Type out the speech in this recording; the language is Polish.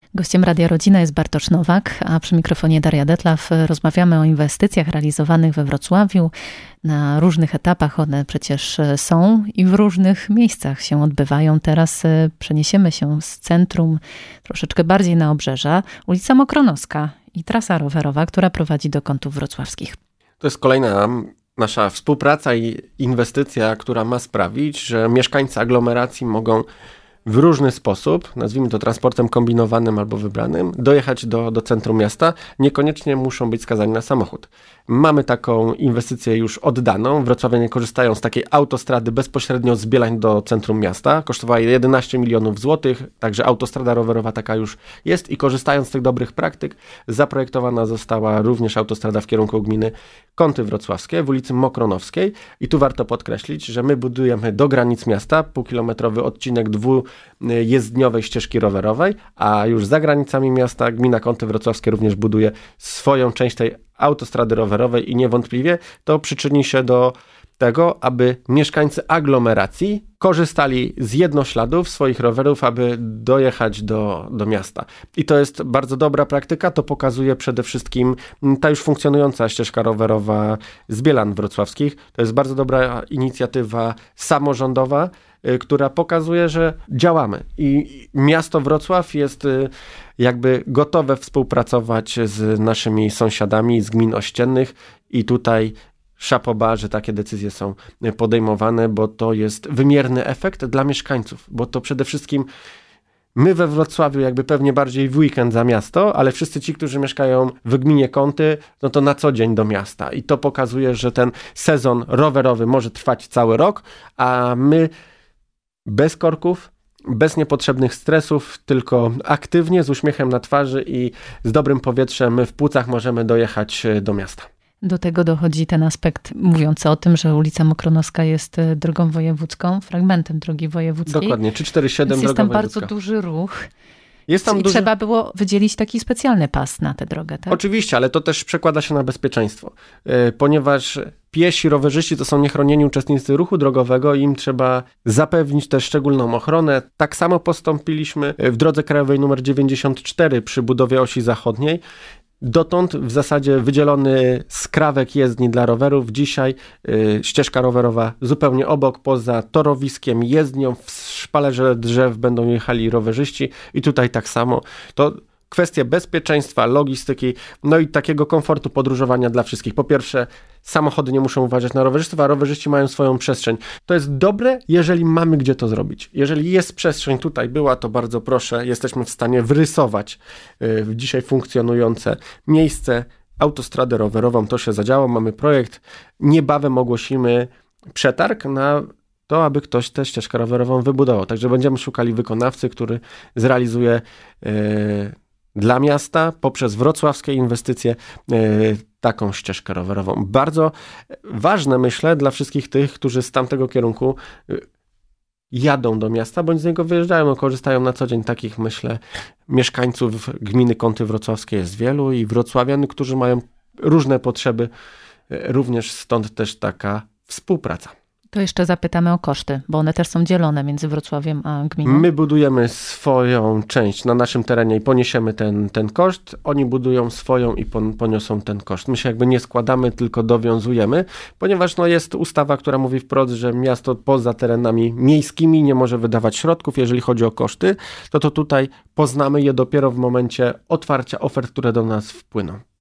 Gościem Radia Rodzina jest Bartosz Nowak, a przy mikrofonie Daria Detlaw. Rozmawiamy o inwestycjach realizowanych we Wrocławiu. Na różnych etapach one przecież są i w różnych miejscach się odbywają. Teraz przeniesiemy się z centrum troszeczkę bardziej na obrzeża. Ulica Mokronowska i trasa rowerowa, która prowadzi do Kątów Wrocławskich. To jest kolejna nasza współpraca i inwestycja, która ma sprawić, że mieszkańcy aglomeracji mogą w różny sposób, nazwijmy to transportem kombinowanym albo wybranym, dojechać do centrum miasta. Niekoniecznie muszą być skazani na samochód. Mamy taką inwestycję już oddaną. Wrocławianie korzystają z takiej autostrady bezpośrednio z Bielań do centrum miasta. Kosztowała 11 milionów złotych, także autostrada rowerowa taka już jest i korzystając z tych dobrych praktyk zaprojektowana została również autostrada w kierunku gminy Kąty Wrocławskie w ulicy Mokronowskiej i tu warto podkreślić, że my budujemy do granic miasta półkilometrowy odcinek dwujezdniowej ścieżki rowerowej, a już za granicami miasta gmina Kąty Wrocławskie również buduje swoją część tej autostrady rowerowej i niewątpliwie to przyczyni się do tego, aby mieszkańcy aglomeracji korzystali z jednośladów swoich rowerów, aby dojechać do miasta. I to jest bardzo dobra praktyka, to pokazuje przede wszystkim ta już funkcjonująca ścieżka rowerowa z Bielan Wrocławskich. To jest bardzo dobra inicjatywa samorządowa, która pokazuje, że działamy. I miasto Wrocław jest jakby gotowe współpracować z naszymi sąsiadami z gmin ościennych i tutaj chapeau bas, że takie decyzje są podejmowane, bo to jest wymierny efekt dla mieszkańców, bo to przede wszystkim my we Wrocławiu jakby pewnie bardziej w weekend za miasto, ale wszyscy ci, którzy mieszkają w gminie Kąty, no to na co dzień do miasta i to pokazuje, że ten sezon rowerowy może trwać cały rok, a my bez korków, bez niepotrzebnych stresów, tylko aktywnie, z uśmiechem na twarzy i z dobrym powietrzem w płucach możemy dojechać do miasta. Do tego dochodzi ten aspekt mówiący o tym, że ulica Mokronowska jest drogą wojewódzką, fragmentem drogi wojewódzkiej. Dokładnie, 347 jest droga tam wojewódzka. bardzo duży ruch. Jest tam duży... Trzeba było wydzielić taki specjalny pas na tę drogę, tak? Oczywiście, ale to też przekłada się na bezpieczeństwo, ponieważ piesi, rowerzyści to są niechronieni uczestnicy ruchu drogowego i im trzeba zapewnić też szczególną ochronę. Tak samo postąpiliśmy w drodze krajowej nr 94 przy budowie osi zachodniej. Dotąd w zasadzie wydzielony skrawek jezdni dla rowerów. Dzisiaj ścieżka rowerowa zupełnie obok, poza torowiskiem, jezdnią. W szpalerze drzew będą jechali rowerzyści i tutaj tak samo. To kwestie bezpieczeństwa, logistyki, no i takiego komfortu podróżowania dla wszystkich. Po pierwsze, samochody nie muszą uważać na rowerzystów, a rowerzyści mają swoją przestrzeń. To jest dobre, jeżeli mamy gdzie to zrobić. Jeżeli jest przestrzeń, tutaj była, to bardzo proszę, jesteśmy w stanie wrysować dzisiaj funkcjonujące miejsce, autostradę rowerową, to się zadziało, mamy projekt, niebawem ogłosimy przetarg na to, aby ktoś tę ścieżkę rowerową wybudował. Także będziemy szukali wykonawcy, który zrealizuje dla miasta poprzez wrocławskie inwestycje taką ścieżkę rowerową. Bardzo ważne, myślę, dla wszystkich tych, którzy z tamtego kierunku jadą do miasta, bądź z niego wyjeżdżają, no, korzystają na co dzień. Takich, myślę, mieszkańców gminy Kąty Wrocławskie jest wielu i wrocławian, którzy mają różne potrzeby, również stąd też taka współpraca. To jeszcze zapytamy o koszty, bo one też są dzielone między Wrocławiem a gminą. My budujemy swoją część na naszym terenie i poniesiemy ten koszt. Oni budują swoją i poniosą ten koszt. My się jakby nie składamy, tylko dowiązujemy, ponieważ jest ustawa, która mówi wprost, że miasto poza terenami miejskimi nie może wydawać środków, jeżeli chodzi o koszty, to tutaj poznamy je dopiero w momencie otwarcia ofert, które do nas wpłyną.